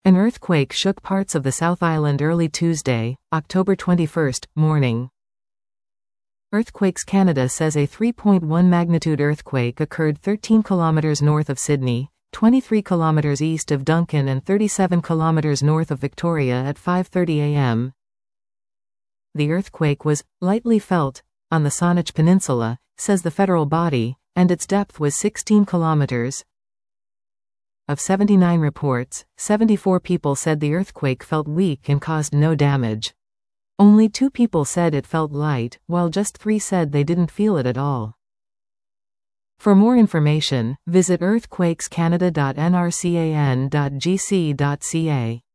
An earthquake shook parts of the South Island early Tuesday, October 21, morning. Earthquakes Canada says a 3.1 magnitude earthquake occurred 13 kilometers north of Sydney, 23 kilometers east of Duncan and 37 kilometers north of Victoria at 5:30 a.m. The earthquake was lightly felt on the Saanich Peninsula, says the federal body, and its depth was 16 kilometers. Of 79 reports, 74 people said the earthquake felt weak and caused no damage. Only 2 people said it felt light, while just 3 said they didn't feel it at all. For more information, visit earthquakescanada.nrcan.gc.ca.